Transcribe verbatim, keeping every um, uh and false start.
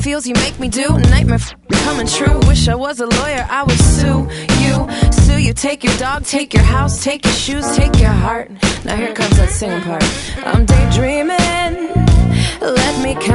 feels you make me do. Nightmare f- coming true. Wish I was a lawyer, I would sue you. Sue you, take your dog, take your house, take your shoes, take your heart. Now here comes that singing part. I'm daydreaming, let me count